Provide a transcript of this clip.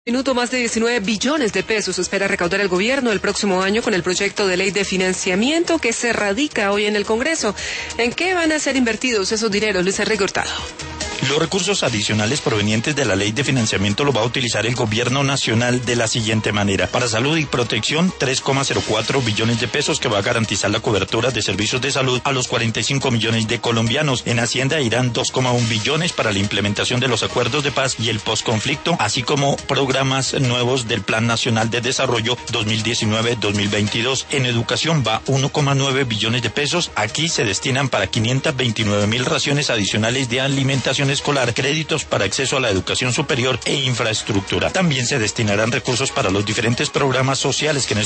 Minuto, más de 19 billones de pesos espera recaudar el gobierno el próximo año con el proyecto de ley de financiamiento que se radica hoy en el Congreso. ¿En qué van a ser invertidos esos dineros, Luis Enrique Hurtado? Los recursos adicionales provenientes de la ley de financiamiento lo va a utilizar el gobierno nacional de la siguiente manera. Para salud y protección, 3,04 billones de pesos que va a garantizar la cobertura de servicios de salud a los 45 millones de colombianos. En Hacienda irán 2,1 billones para la implementación de los acuerdos de paz y el posconflicto, así como programas nuevos del Plan Nacional de Desarrollo 2019-2022. En educación va 1,9 billones de pesos. Aquí se destinan para 529.000 raciones adicionales de alimentación escolar, créditos para acceso a la educación superior e infraestructura. También se destinarán recursos para los diferentes programas sociales que en